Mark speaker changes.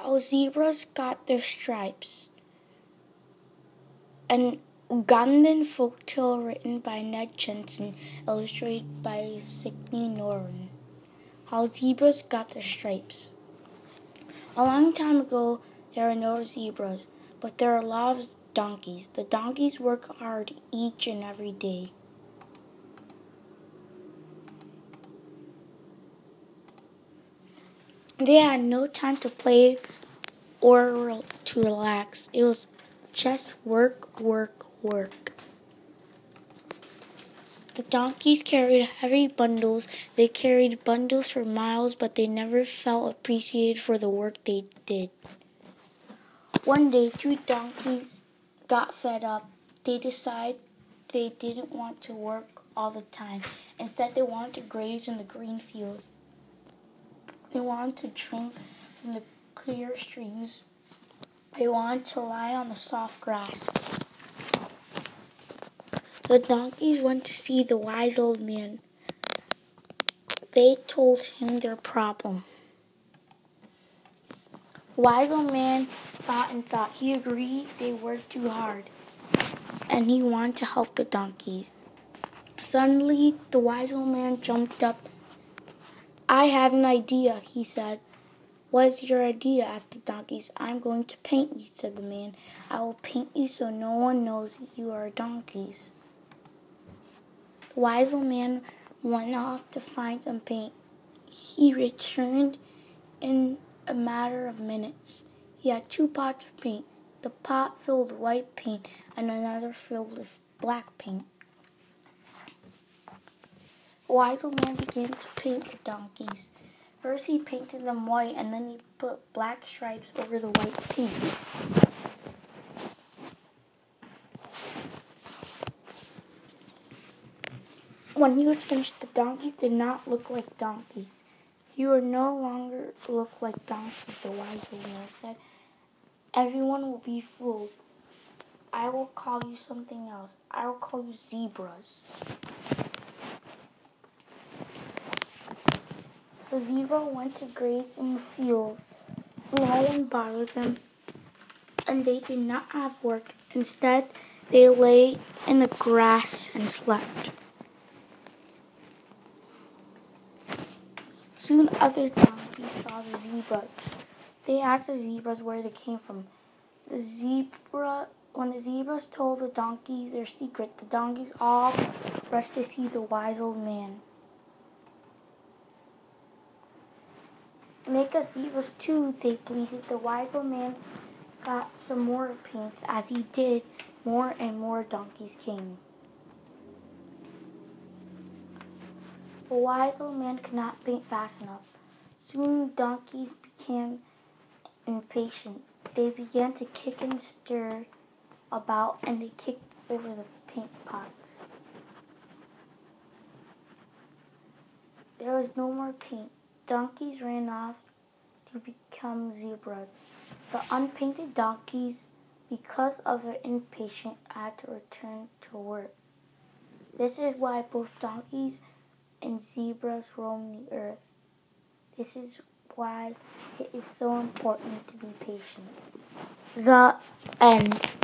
Speaker 1: How Zebras Got Their Stripes. An Ugandan folktale written by Ned Jensen, illustrated by Sidney Noren. How Zebras Got Their Stripes. A long time ago, there were no zebras, but there are a lot of donkeys. The donkeys work hard each and every day. They had no time to play or to relax. It was just work, work, work. The donkeys carried heavy bundles. They carried bundles for miles, but they never felt appreciated for the work they did. One day, 2 donkeys got fed up. They decided they didn't want to work all the time. Instead, they wanted to graze in the green fields. They wanted to drink from the clear streams. They wanted to lie on the soft grass. The donkeys went to see the wise old man. They told him their problem. The wise old man thought and thought. He agreed they worked too hard, and he wanted to help the donkeys. Suddenly, the wise old man jumped up. "I have an idea," he said. "What is your idea?" asked the donkeys. "I'm going to paint you," said the man. "I will paint you so no one knows you are donkeys." The wise old man went off to find some paint. He returned in a matter of minutes. He had 2 pots of paint. The pot filled with white paint and another filled with black paint. The wise old man began to paint the donkeys. First he painted them white, and then he put black stripes over the white paint. When he was finished, the donkeys did not look like donkeys. You will no longer look like donkeys, the wise old man said. Everyone will be fooled. I will call you something else. I will call you zebras. The zebra went to graze in the fields. No one bothered them, and they did not have work. Instead, they lay in the grass and slept. Soon other donkeys saw the zebras. They asked the zebras where they came from. When the zebras told the donkeys their secret, the donkeys all rushed to see the wise old man. "Make us zebras too," they pleaded. The wise old man got some more paint. As he did, more and more donkeys came. The wise old man could not paint fast enough. Soon the donkeys became impatient. They began to kick and stir about, and they kicked over the paint pots. There was no more paint. Donkeys ran off to become zebras. The unpainted donkeys, because of their impatience, had to return to work. This is why both donkeys and zebras roam the earth. This is why it is so important to be patient. The end.